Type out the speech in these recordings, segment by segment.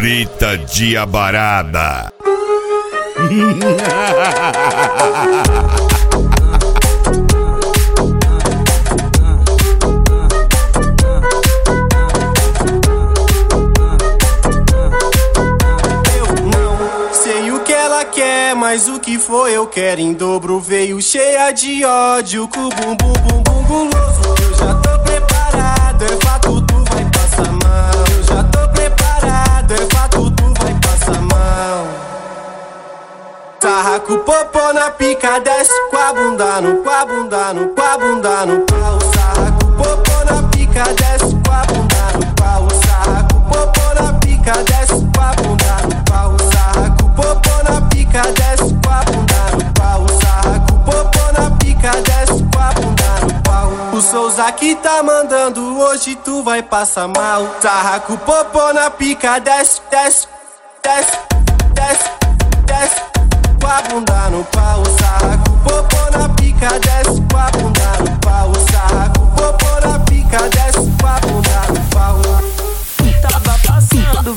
Brita Diabarada. Mas o que foi eu quero em dobro. Veio cheia de ódio, com bum bum bum bum guloso. Eu já tô preparado, é fato, tu vai passar mal. Eu já tô preparado, é fato, tu vai passar mal. Sarraco popô na pica, desce com a bunda no, com a bunda no, com a bunda no pau. Sarraco popô na pica, desce com a bunda no pau. Sarraco popô na pica, desce com a bunda no pau. Sarraco popô na pica, desce com a bunda no pau. Sarraco popô na pica, desce com a bunda no pau. O Souza que tá mandando, hoje tu vai passar mal. Sarraco popô na pica, desce, desce, desce, desce, desce com a bunda no pau. Sarraco popô na pica, desce com a bunda no pau. Sarraco popô na pica, desce com a bunda no pau. Tava passando,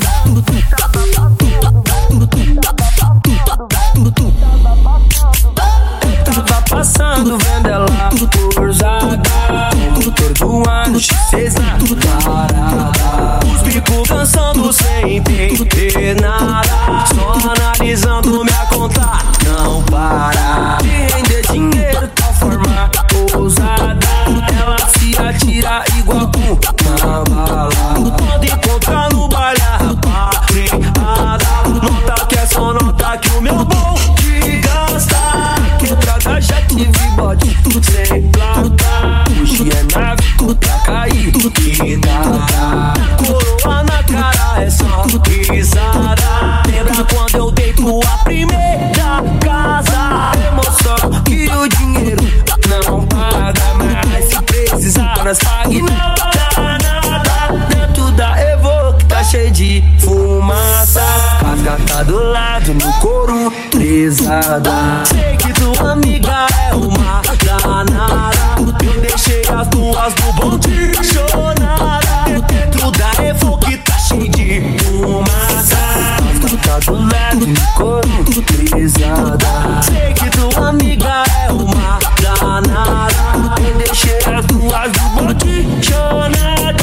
tava passando, vendo ela cruzada, todo ano X6 na parada. Os bicos dançando sem entender nada, só analisando minha conta, não para de render dinheiro, tal forma ousada. Ela se atira igual uma bala, pode encontrar no baile a rapaziada. Nota que é só nota que o meu bom te gasta. Quebrada já tive bode sem placa. Hoje é nave pra cair e dá. Coroa na cara é só risada. Lembra quando eu deito a primeira casa? Emoção que o dinheiro não paga, mas se precisar nós pague nada, nada. Dentro da Evo que tá cheio de fumaça, casca tá do lado no couro pesada. Sei que tua amiga é uma danada, eu deixei as duas no bonde chorada. Dentro da Evo que tá cheio de fumaça, casca tá do lado no couro pesada. Sei que tua amiga é uma danada, eu deixei as duas no bonde chorada.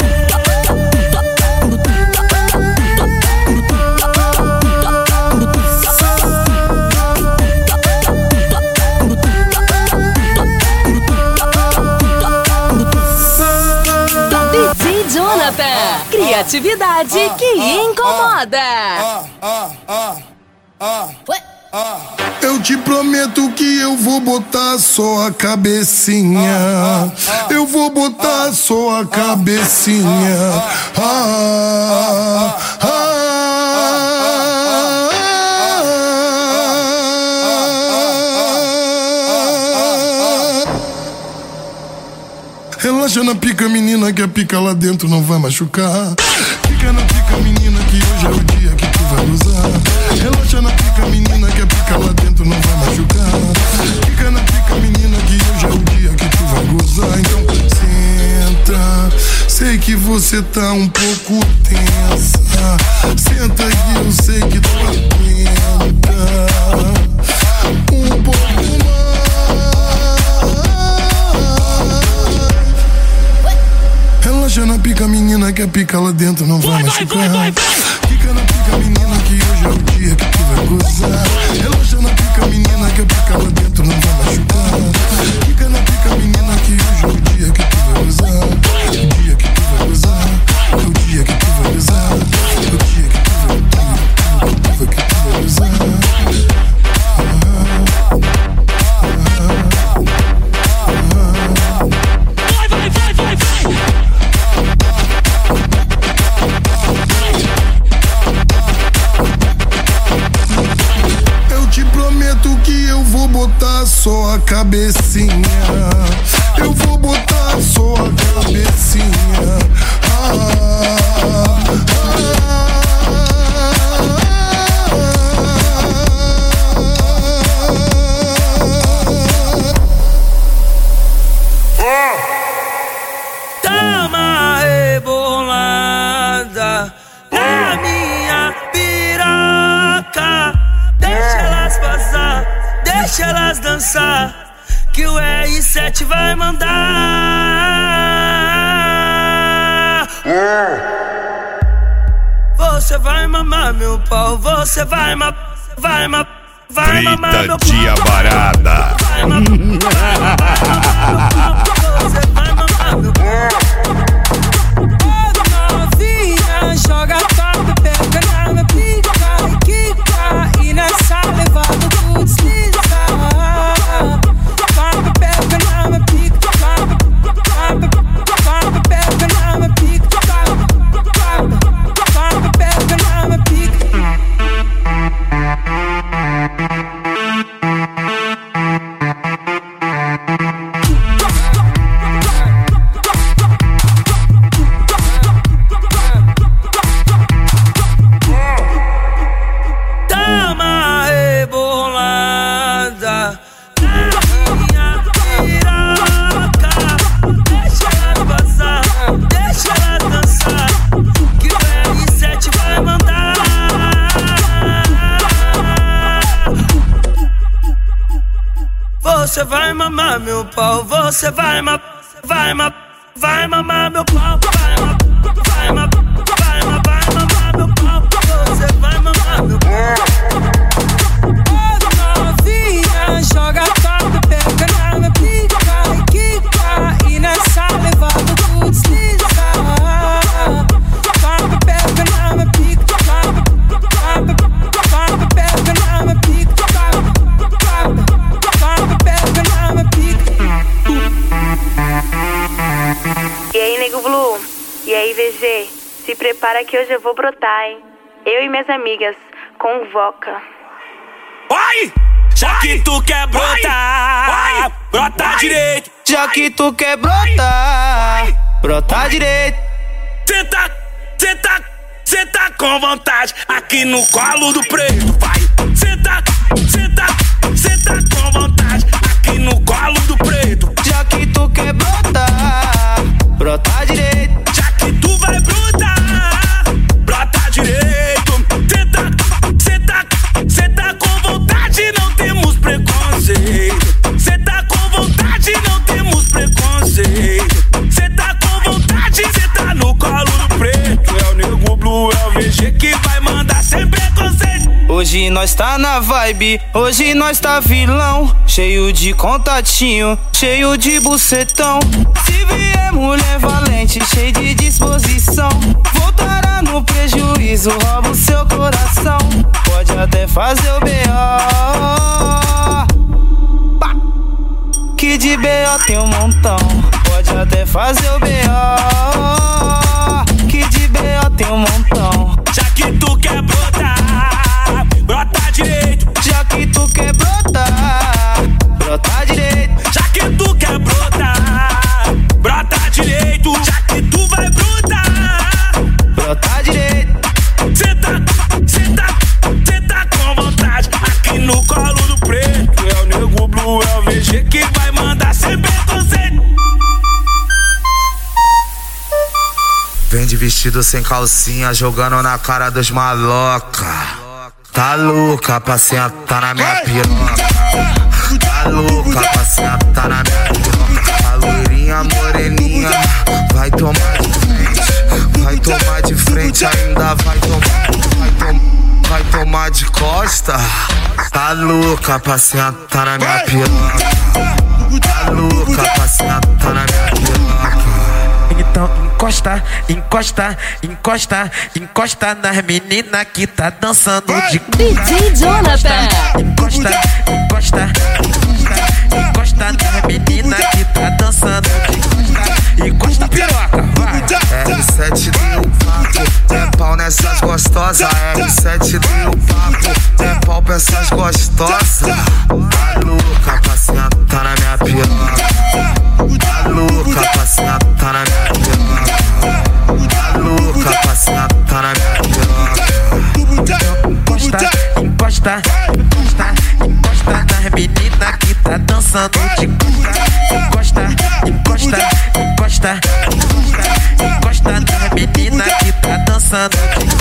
Jonathan, criatividade que incomoda. Eu te prometo que eu vou botar só a cabecinha. Eu vou botar só a cabecinha. Relaxa na pica, menina, que a pica lá dentro não vai machucar. Fica na pica, menina, que hoje é o dia que tu vai usar. Relaxa na pica, menina, que a pica lá dentro não vai machucar. Fica na pica, menina, que hoje é o dia que tu vai gozar. Então senta, sei que você tá um pouco tensa. Senta que eu sei que tu aguenta um pouco mais. Relaxa na pica, menina, que a pica lá dentro não vai machucar. Fica na pica, menina, que hoje é o dia que tu vai gozar. Relaxa na pica, menina, que a pica lá dentro não vai machucar. Fica na pica, menina, que hoje é o dia que tu vai gozar. O dia que tu vai gozar. É o dia que tu vai gozar. É o dia que tu vai gozar. Botar só a cabecinha. Eu vou botar só a cabecinha. Dá uma rebolada na minha Deixa elas dançar, que o R7 vai mandar. Você vai mamar meu pau, você vai mamar meu pau. Trita Diabarada. Vai mamar meu pau, você vai mamar meu pau. Novinha, joga top, pega na minha pica e quica, e nessa levada tu desliza. Vai, pega na minha pica, vai, pega na minha pica, vai, pega na minha pica. Você vai mamar meu pau, você vai mamar meu pau, vai mamar meu pau, você vai mamar meu pau. Novinha, joga top, pega na minha pica e quica, e nessa levada tu desliza. Vai, pega na minha pica, vai, pega na minha pica, E aí, Nego Blue? E aí, VG? Se prepara que hoje eu vou brotar, hein? Eu e minhas amigas, convoca. Vai! Já que tu quer brotar, brota direito. Já que tu quer brotar, brota direito. Cê tá com vontade aqui no colo do preto, vai. Cê tá com vontade aqui no colo do preto. Já que tu quer brotar, brota direito. Já que tu vai brotar, brota direito. Cê tá com vontade, não temos preconceito. Cê tá com vontade, não temos preconceito. Cê tá com vontade, cê tá no colo do preto. É o Nego Blue, é o VG que vai mandar sem preconceito. Hoje nós tá na vibe, hoje nós tá vilão. Cheio de contatinho, cheio de bucetão. Se vier mulher valente, cheio de disposição, voltará no prejuízo, rouba o seu coração. Pode até fazer o B.O., que de B.O. tem um montão. Pode até fazer o B.O., que de B.O. tem um montão. Já que tu quer brotar, brota direito. Já que tu quer brotar, brota direito. Já que tu quer brotar, brota direito. Já que tu vai brotar, brota direito. Cê tá com vontade aqui no colo do preto. É o Nego Blue, é o VG que vai mandar sem preconceito. Vem de vestido sem calcinha, jogando na cara dos maloca. Tá louca pra sentar na minha piroca. Tá louca pra sentar na minha piroca. A loirinha moreninha vai tomar de frente. Vai tomar de frente, ainda vai tomar de costa. Tá louca pra sentar na minha piroca. Tá louca pra sentar na minha piroca. Então encosta, encosta, encosta, encosta nas meninas que tá dançando de DJ Jonathan. Encosta, encosta, encosta, encosta nas meninas que tá dançando de encosta piroca, vai. R7 deu papo, é pau nessas gostosas. R7 deu papo, é pau pra essas gostosas. Tá louca pra sentar na minha piroca. Tá louca pra sentar na minha piroca. Tá louca pra sentar na minha piroca. Encosta, encosta, encosta, encosta nas meninas que tá dançando de encosta, encosta, encosta, encosta, encosta nas meninas que tá dançando de